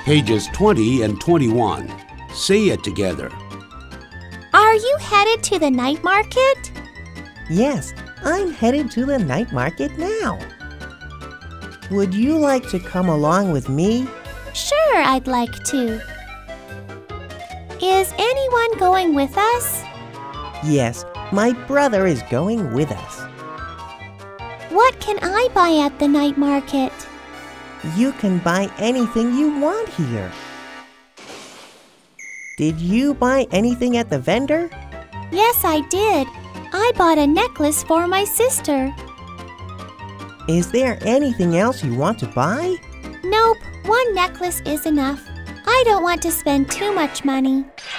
Pages 20 and 21. Say it together. Are you headed to the night market? Yes, I'm headed to the night market now. Would you like to come along with me? Sure, I'd like to. Is anyone going with us? Yes, my brother is going with us. What can I buy at the night market? You can buy anything you want here. Did you buy anything at the vendor? Yes, I did. I bought a necklace for my sister. Is there anything else you want to buy? Nope, one necklace is enough. I don't want to spend too much money.